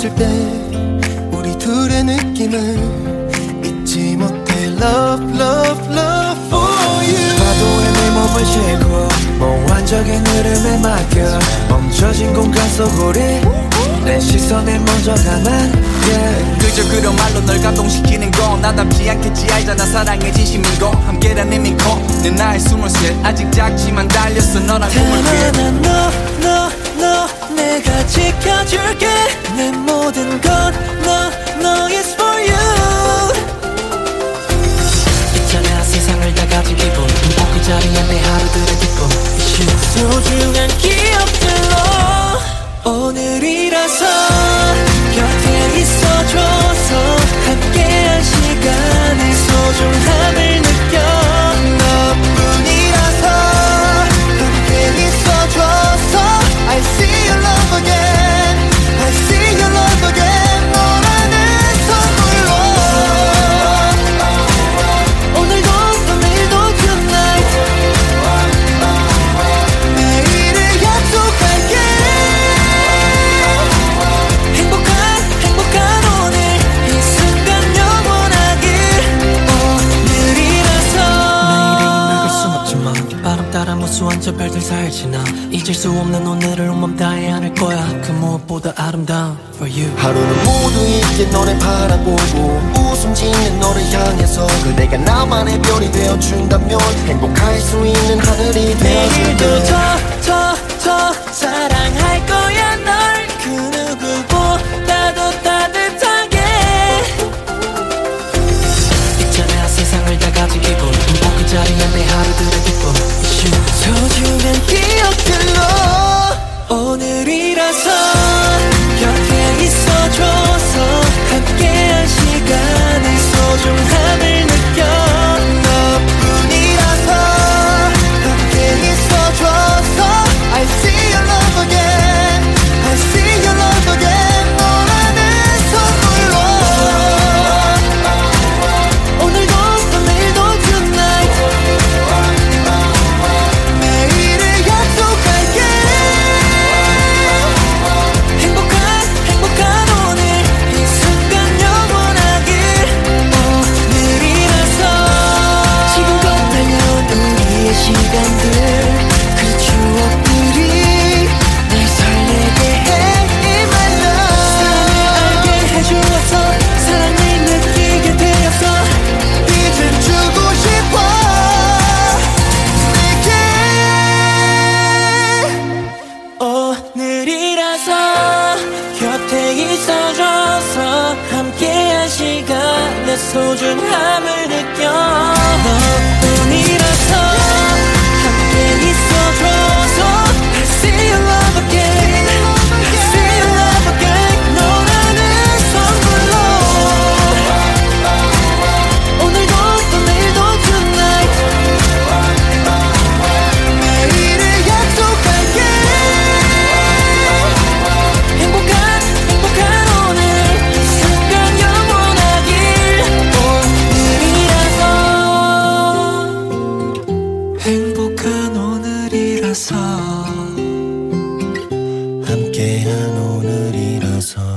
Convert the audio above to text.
있을 때 우리 둘의 느낌을 잊지 못해 Love, love, love for you. 파도에 내 몸을 싣고 몽환적인 흐름에 맡겨 멈춰진 공간 속 우리 내 시선에 먼저 가만 yeah. 그저 그런 말로 널 감동시키는 건 나답지 않겠지 알잖아 사랑의 진심인 거 함께란 의미 커내 나의 23 아직 작지만 달렸어 너랑 꿈을 꿔 너 내가 지켜줄게 내 모든 건 너 is for you. 있잖아 세상을 다 가진 기분 그 자리에 내 하루들의 기쁨 소중한 기억들로 오늘이라서 곁에 있어줘서 함께한 시간의 소중함을 느껴 너뿐이라서 함께 있어줘서 I see your love again I see your love again 너라는 선물로 오늘도 또 내일도 tonight 내일을 약속할게 행복한 오늘 이 순간 영원하길 오늘이라서 내일이 늙을 순 없지만 바람 따라 무수한 저 별들 사이를 지나 잊을 수 없는 오늘을 온몸 다해 안을 거야 그 무엇보다 아름다운 for you. 하루는 모두 잊게 너를 바라보고 웃음 짓는 너를 향해서 그대가 나만의 별이 되어준다면 행복할 수 있는 하늘이 되어줄게 내일도 더 사랑할 거야 널 그 누구보다도 따뜻하게 있잖아 세상을 다 가진 기분 그 자리에 내 하루들의 기쁨 소중한 기억들로 오늘이라서 곁에 있어줘서 함께한 시간의 소중함을 느껴 너뿐이라서 함께 있어줘서 I see your love again I see your love again 너라는 선물로 오늘도 또 내일도 tonight 내일을 약속할게 행복한 오늘 이 순간 영원하길 오늘이라서 지금껏 달려온 우리의 시간들 그 추억들이 날 설레게 해 In my love 사랑을 알게 해주어서 사랑을 느끼게 되었어 이젠 주고 싶어 오늘이라서 곁에 있어줘서 함께한 시간의 소중함을 느껴 너뿐이라서 함께 있어줘서 I see your love again I see your love again 너라는 선물로 오늘도 또 내일도 tonight 내일을 약속할게 행복한 오늘 이 순간 영원하길 오늘이라서 행복한 오늘이라서 함께한 오늘이라서